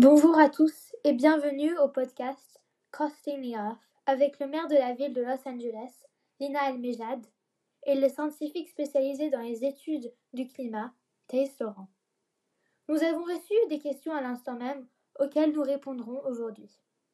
Bonjour à tous et bienvenue au podcast Costing the Earth avec le maire de la ville de Los Angeles, Lina El-Mejad, et le scientifique spécialisé dans les études du climat, Thaïs Laurent. Nous avons reçu des questions à l'instant même auxquelles nous répondrons aujourd'hui.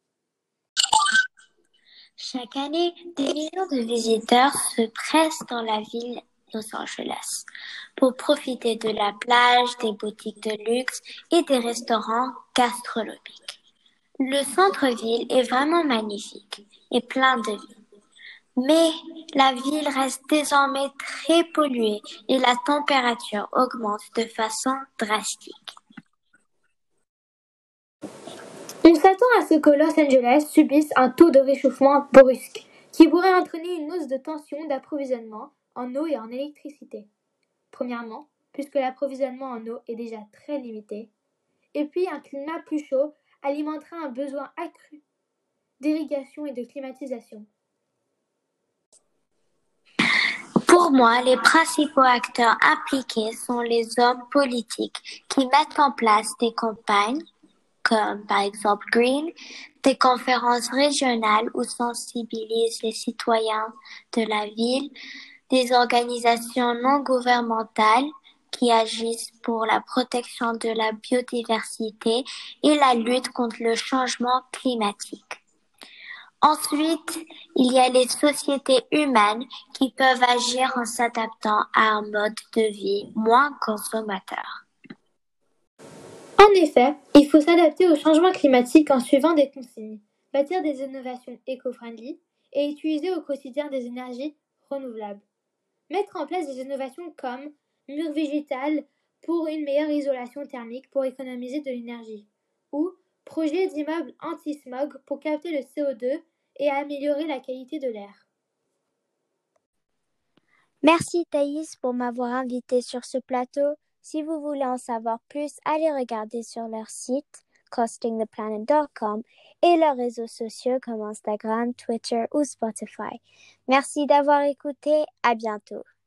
Chaque année, des millions de visiteurs se pressent dans la ville Los Angeles pour profiter de la plage, des boutiques de luxe et des restaurants gastronomiques. Le centre-ville est vraiment magnifique et plein de vie. Mais la ville reste désormais très polluée et la température augmente de façon drastique. On s'attend à ce que Los Angeles subisse un taux de réchauffement brusque qui pourrait entraîner une hausse de tension d'approvisionnement en eau et en électricité. Premièrement, puisque l'approvisionnement en eau est déjà très limité, et puis un climat plus chaud alimentera un besoin accru d'irrigation et de climatisation. Pour moi, les principaux acteurs impliqués sont les hommes politiques qui mettent en place des campagnes, comme par exemple Green, des conférences régionales où sensibilisent les citoyens de la ville, des organisations non gouvernementales qui agissent pour la protection de la biodiversité et la lutte contre le changement climatique. Ensuite, il y a les sociétés humaines qui peuvent agir en s'adaptant à un mode de vie moins consommateur. En effet, il faut s'adapter au changement climatique en suivant des consignes, bâtir des innovations éco-friendly et utiliser au quotidien des énergies renouvelables. Mettre en place des innovations comme murs végétal pour une meilleure isolation thermique pour économiser de l'énergie, ou projet d'immeubles anti-smog pour capter le CO2 et améliorer la qualité de l'air. Merci Thaïs pour m'avoir invité sur ce plateau. Si vous voulez en savoir plus, allez regarder sur leur site costingtheplanet.com et leurs réseaux sociaux comme Instagram, Twitter ou Spotify. Merci d'avoir écouté. À bientôt.